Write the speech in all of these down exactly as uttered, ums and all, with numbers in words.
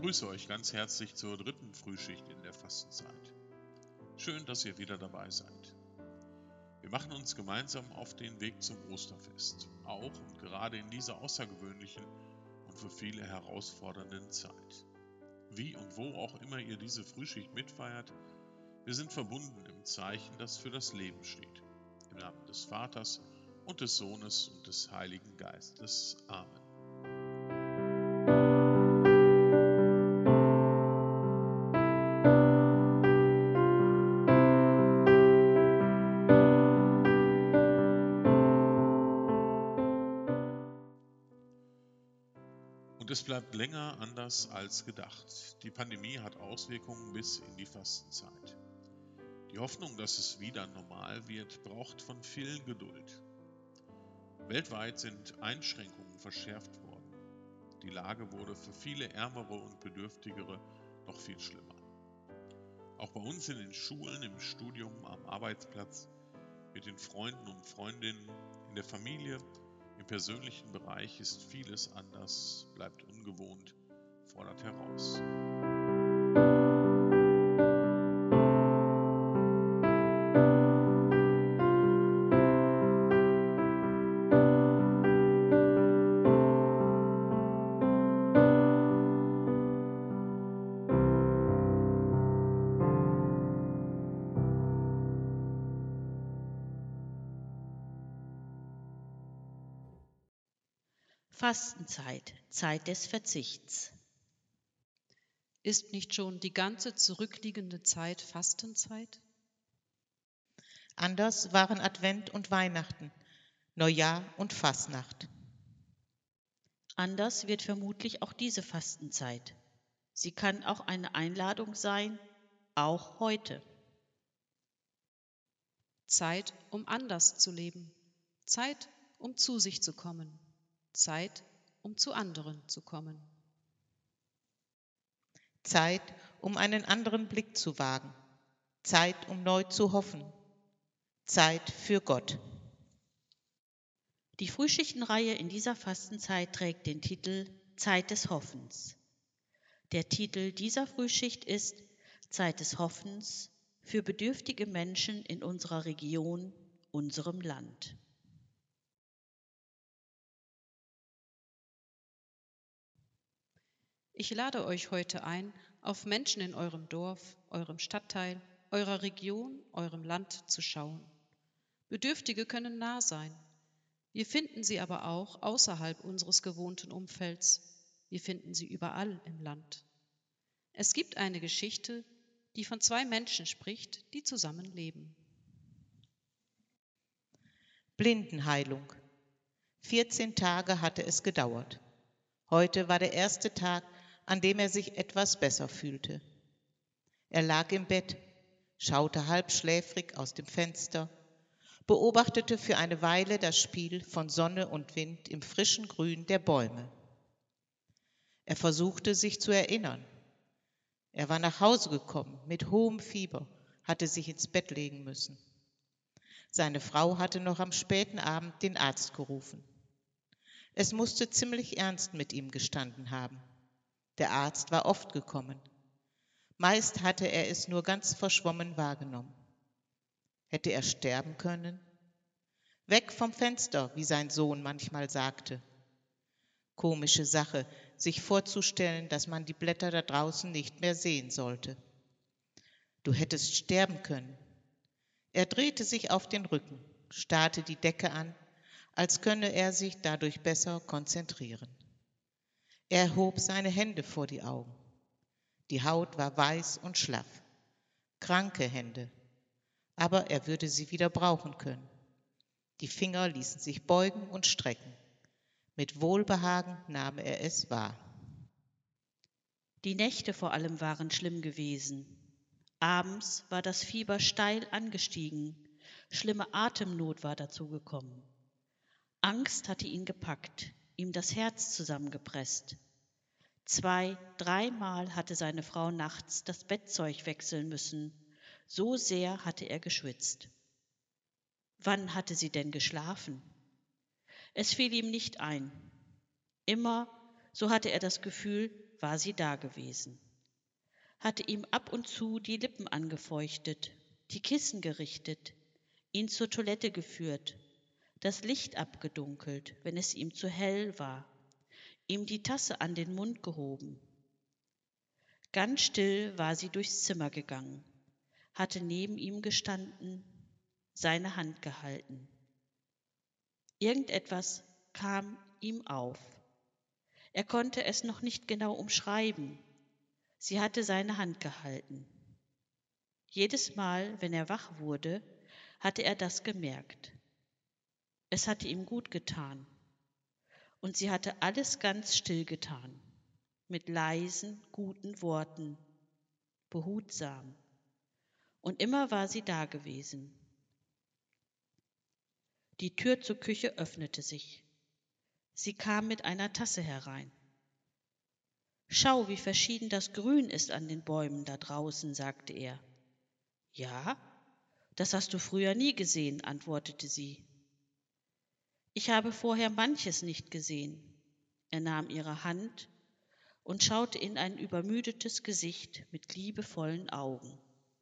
begrüße euch ganz herzlich zur dritten Frühschicht in der Fastenzeit. Schön, dass ihr wieder dabei seid. Wir machen uns gemeinsam auf den Weg zum Osterfest, auch und gerade in dieser außergewöhnlichen und für viele herausfordernden Zeit. Wie und wo auch immer ihr diese Frühschicht mitfeiert, wir sind verbunden im Zeichen, das für das Leben steht. Im Namen des Vaters und des Sohnes und des Heiligen Geistes. Amen. Und es bleibt länger anders als gedacht. Die Pandemie hat Auswirkungen bis in die Fastenzeit. Die Hoffnung, dass es wieder normal wird, braucht von vielen Geduld. Weltweit sind Einschränkungen verschärft worden. Die Lage wurde für viele Ärmere und Bedürftigere noch viel schlimmer. Auch bei uns in den Schulen, im Studium, am Arbeitsplatz, mit den Freunden und Freundinnen, in der Familie, im persönlichen Bereich ist vieles anders, bleibt ungewohnt, fordert heraus. Fastenzeit, Zeit des Verzichts. Ist nicht schon die ganze zurückliegende Zeit Fastenzeit? Anders waren Advent und Weihnachten, Neujahr und Fastnacht. Anders wird vermutlich auch diese Fastenzeit. Sie kann auch eine Einladung sein, auch heute. Zeit, um anders zu leben. Zeit, um zu sich zu kommen. Zeit, um zu anderen zu kommen. Zeit, um einen anderen Blick zu wagen. Zeit, um neu zu hoffen. Zeit für Gott. Die Frühschichtenreihe in dieser Fastenzeit trägt den Titel Zeit des Hoffens. Der Titel dieser Frühschicht ist Zeit des Hoffens für bedürftige Menschen in unserer Region, unserem Land. Ich lade euch heute ein, auf Menschen in eurem Dorf, eurem Stadtteil, eurer Region, eurem Land zu schauen. Bedürftige können nah sein. Wir finden sie aber auch außerhalb unseres gewohnten Umfelds. Wir finden sie überall im Land. Es gibt eine Geschichte, die von zwei Menschen spricht, die zusammen leben. Blindenheilung. vierzehn Tage hatte es gedauert. Heute war der erste Tag, an dem er sich etwas besser fühlte. Er lag im Bett, schaute halbschläfrig aus dem Fenster, beobachtete für eine Weile das Spiel von Sonne und Wind im frischen Grün der Bäume. Er versuchte, sich zu erinnern. Er war nach Hause gekommen mit hohem Fieber, hatte sich ins Bett legen müssen. Seine Frau hatte noch am späten Abend den Arzt gerufen. Es musste ziemlich ernst mit ihm gestanden haben. Der Arzt war oft gekommen. Meist hatte er es nur ganz verschwommen wahrgenommen. Hätte er sterben können? Weg vom Fenster, wie sein Sohn manchmal sagte. Komische Sache, sich vorzustellen, dass man die Blätter da draußen nicht mehr sehen sollte. Du hättest sterben können. Er drehte sich auf den Rücken, starrte die Decke an, als könne er sich dadurch besser konzentrieren. Er hob seine Hände vor die Augen. Die Haut war weiß und schlaff. Kranke Hände. Aber er würde sie wieder brauchen können. Die Finger ließen sich beugen und strecken. Mit Wohlbehagen nahm er es wahr. Die Nächte vor allem waren schlimm gewesen. Abends war das Fieber steil angestiegen. Schlimme Atemnot war dazugekommen. Angst hatte ihn gepackt, ihm das Herz zusammengepresst. Zwei, dreimal hatte seine Frau nachts das Bettzeug wechseln müssen. So sehr hatte er geschwitzt. Wann hatte sie denn geschlafen? Es fiel ihm nicht ein. Immer, so hatte er das Gefühl, war sie dagewesen, hatte ihm ab und zu die Lippen angefeuchtet, die Kissen gerichtet, ihn zur Toilette geführt, das Licht abgedunkelt, wenn es ihm zu hell war, ihm die Tasse an den Mund gehoben. Ganz still war sie durchs Zimmer gegangen, hatte neben ihm gestanden, seine Hand gehalten. Irgendetwas kam ihm auf. Er konnte es noch nicht genau umschreiben. Sie hatte seine Hand gehalten. Jedes Mal, wenn er wach wurde, hatte er das gemerkt. Es hatte ihm gut getan. Und sie hatte alles ganz still getan, mit leisen, guten Worten, behutsam. Und immer war sie da gewesen. Die Tür zur Küche öffnete sich. Sie kam mit einer Tasse herein. »Schau, wie verschieden das Grün ist an den Bäumen da draußen«, sagte er. »Ja, das hast du früher nie gesehen«, antwortete sie. »Ich habe vorher manches nicht gesehen.« Er nahm ihre Hand und schaute in ein übermüdetes Gesicht mit liebevollen Augen.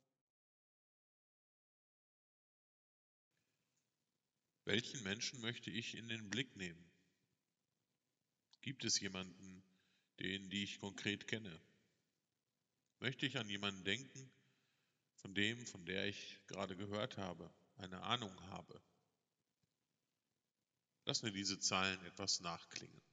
Welchen Menschen möchte ich in den Blick nehmen? Gibt es jemanden, den, die ich konkret kenne? Möchte ich an jemanden denken, von dem, von der ich gerade gehört habe, eine Ahnung habe? Lass mir diese Zeilen etwas nachklingen.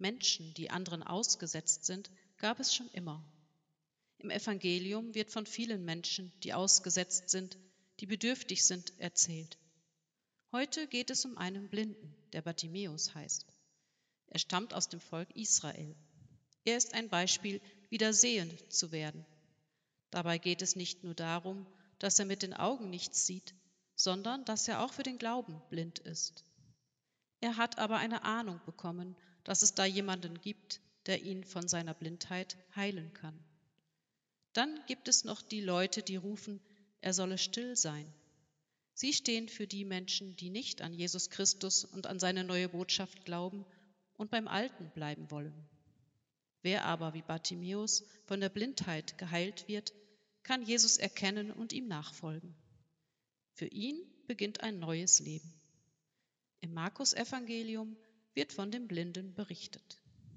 Menschen, die anderen ausgesetzt sind, gab es schon immer. Im Evangelium wird von vielen Menschen, die ausgesetzt sind, die bedürftig sind, erzählt. Heute geht es um einen Blinden, der Bartimäus heißt. Er stammt aus dem Volk Israel. Er ist ein Beispiel, wieder sehend zu werden. Dabei geht es nicht nur darum, dass er mit den Augen nichts sieht, sondern dass er auch für den Glauben blind ist. Er hat aber eine Ahnung bekommen, dass es da jemanden gibt, der ihn von seiner Blindheit heilen kann. Dann gibt es noch die Leute, die rufen, er solle still sein. Sie stehen für die Menschen, die nicht an Jesus Christus und an seine neue Botschaft glauben und beim Alten bleiben wollen. Wer aber wie Bartimäus von der Blindheit geheilt wird, kann Jesus erkennen und ihm nachfolgen. Für ihn beginnt ein neues Leben. Im Markus-Evangelium wird von dem Blinden berichtet.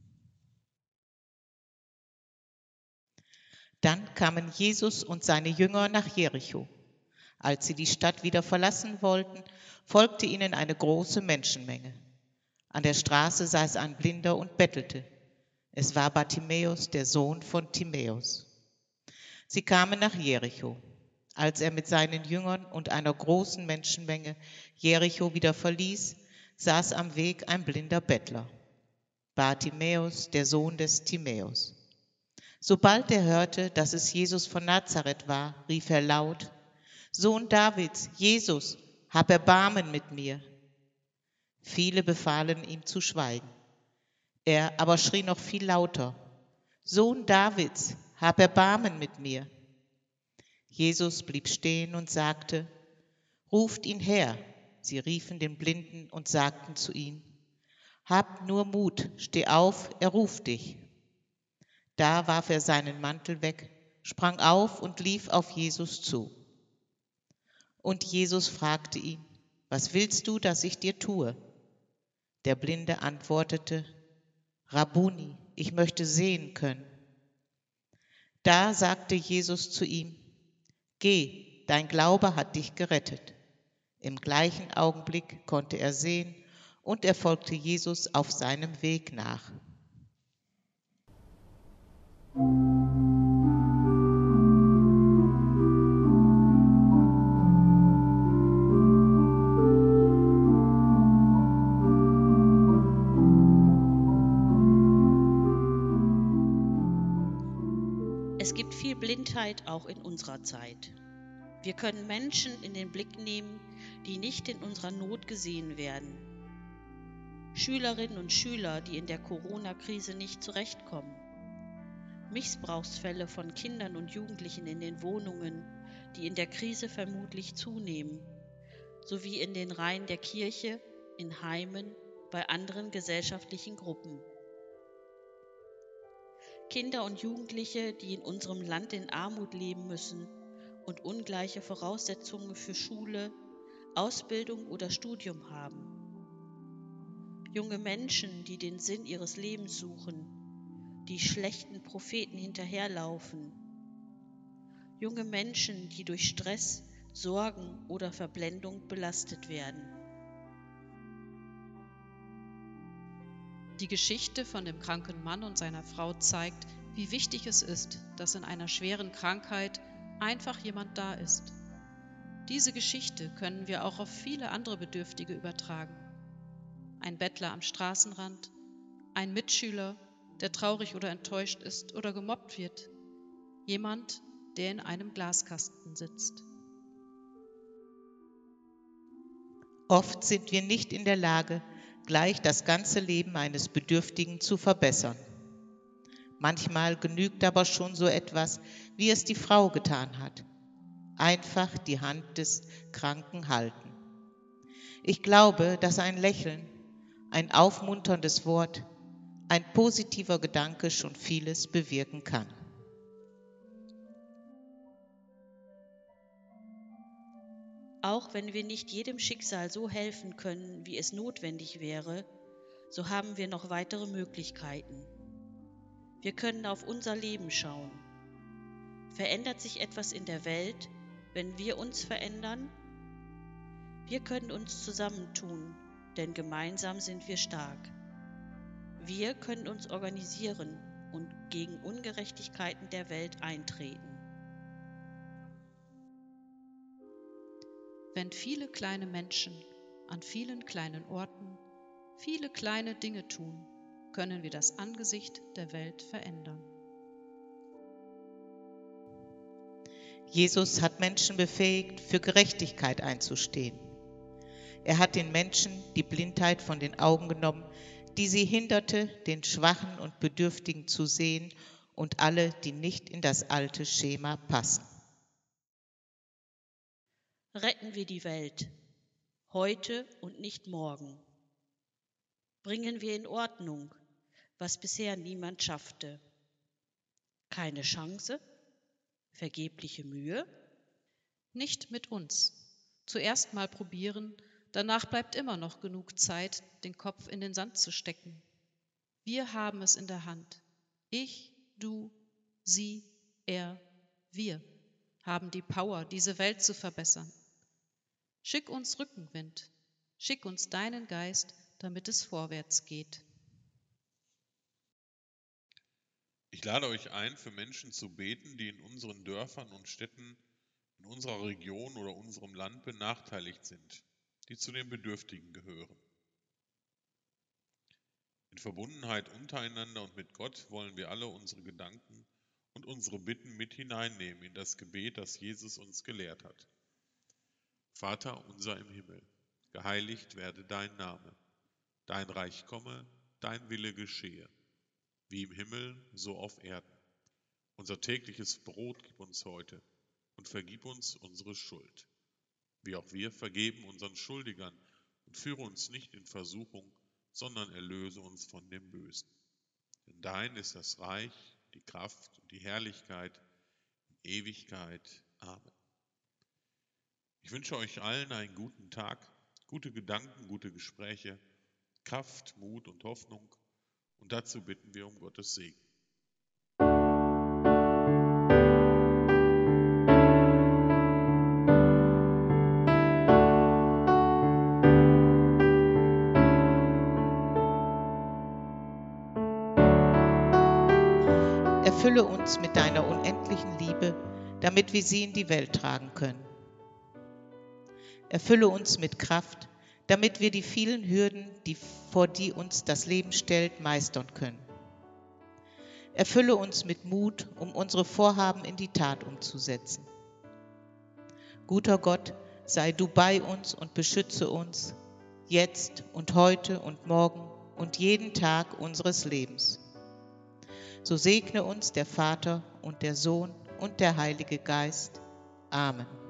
Dann kamen Jesus und seine Jünger nach Jericho. Als sie die Stadt wieder verlassen wollten, folgte ihnen eine große Menschenmenge. An der Straße saß ein Blinder und bettelte. Es war Bartimäus, der Sohn von Timäus. Sie kamen nach Jericho. Als er mit seinen Jüngern und einer großen Menschenmenge Jericho wieder verließ, saß am Weg ein blinder Bettler, Bartimäus, der Sohn des Timäus. Sobald er hörte, dass es Jesus von Nazareth war, rief er laut: Sohn Davids, Jesus, hab Erbarmen mit mir. Viele befahlen ihm zu schweigen. Er aber schrie noch viel lauter: Sohn Davids, hab Erbarmen mit mir. Jesus blieb stehen und sagte: Ruft ihn her. Sie riefen den Blinden und sagten zu ihm: Hab nur Mut, steh auf, er ruft dich. Da warf er seinen Mantel weg, sprang auf und lief auf Jesus zu. Und Jesus fragte ihn: Was willst du, dass ich dir tue? Der Blinde antwortete: Rabbuni, ich möchte sehen können. Da sagte Jesus zu ihm: Geh, dein Glaube hat dich gerettet. Im gleichen Augenblick konnte er sehen und er folgte Jesus auf seinem Weg nach. Es gibt viel Blindheit auch in unserer Zeit. Wir können Menschen in den Blick nehmen, die nicht in unserer Not gesehen werden. Schülerinnen und Schüler, die in der Corona-Krise nicht zurechtkommen. Missbrauchsfälle von Kindern und Jugendlichen in den Wohnungen, die in der Krise vermutlich zunehmen, sowie in den Reihen der Kirche, in Heimen, bei anderen gesellschaftlichen Gruppen. Kinder und Jugendliche, die in unserem Land in Armut leben müssen und ungleiche Voraussetzungen für Schule, Ausbildung oder Studium haben. Junge Menschen, die den Sinn ihres Lebens suchen, die schlechten Propheten hinterherlaufen. Junge Menschen, die durch Stress, Sorgen oder Verblendung belastet werden. Die Geschichte von dem kranken Mann und seiner Frau zeigt, wie wichtig es ist, dass in einer schweren Krankheit einfach jemand da ist. Diese Geschichte können wir auch auf viele andere Bedürftige übertragen. Ein Bettler am Straßenrand, ein Mitschüler, der traurig oder enttäuscht ist oder gemobbt wird, jemand, der in einem Glaskasten sitzt. Oft sind wir nicht in der Lage, gleich das ganze Leben eines Bedürftigen zu verbessern. Manchmal genügt aber schon so etwas, wie es die Frau getan hat. Einfach die Hand des Kranken halten. Ich glaube, dass ein Lächeln, ein aufmunterndes Wort, ein positiver Gedanke schon vieles bewirken kann. Auch wenn wir nicht jedem Schicksal so helfen können, wie es notwendig wäre, so haben wir noch weitere Möglichkeiten. Wir können auf unser Leben schauen. Verändert sich etwas in der Welt, wenn wir uns verändern? Wir können uns zusammentun, denn gemeinsam sind wir stark. Wir können uns organisieren und gegen Ungerechtigkeiten der Welt eintreten. Wenn viele kleine Menschen an vielen kleinen Orten viele kleine Dinge tun, können wir das Angesicht der Welt verändern. Jesus hat Menschen befähigt, für Gerechtigkeit einzustehen. Er hat den Menschen die Blindheit von den Augen genommen, die sie hinderte, den Schwachen und Bedürftigen zu sehen und alle, die nicht in das alte Schema passen. Retten wir die Welt, heute und nicht morgen. Bringen wir in Ordnung, was bisher niemand schaffte. Keine Chance? Vergebliche Mühe? Nicht mit uns. Zuerst mal probieren, danach bleibt immer noch genug Zeit, den Kopf in den Sand zu stecken. Wir haben es in der Hand. Ich, du, sie, er, wir haben die Power, diese Welt zu verbessern. Schick uns Rückenwind, schick uns deinen Geist, damit es vorwärts geht. Ich lade euch ein, für Menschen zu beten, die in unseren Dörfern und Städten, in unserer Region oder unserem Land benachteiligt sind, die zu den Bedürftigen gehören. In Verbundenheit untereinander und mit Gott wollen wir alle unsere Gedanken und unsere Bitten mit hineinnehmen in das Gebet, das Jesus uns gelehrt hat. Vater unser im Himmel, geheiligt werde dein Name, dein Reich komme, dein Wille geschehe, wie im Himmel, so auf Erden. Unser tägliches Brot gib uns heute und vergib uns unsere Schuld, wie auch wir vergeben unseren Schuldigern, und führe uns nicht in Versuchung, sondern erlöse uns von dem Bösen. Denn dein ist das Reich, die Kraft und die Herrlichkeit in Ewigkeit. Amen. Ich wünsche euch allen einen guten Tag, gute Gedanken, gute Gespräche, Kraft, Mut und Hoffnung. Und dazu bitten wir um Gottes Segen. Erfülle uns mit deiner unendlichen Liebe, damit wir sie in die Welt tragen können. Erfülle uns mit Kraft, damit wir die vielen Hürden, die vor die uns das Leben stellt, meistern können. Erfülle uns mit Mut, um unsere Vorhaben in die Tat umzusetzen. Guter Gott, sei du bei uns und beschütze uns, jetzt und heute und morgen und jeden Tag unseres Lebens. So segne uns der Vater und der Sohn und der Heilige Geist. Amen.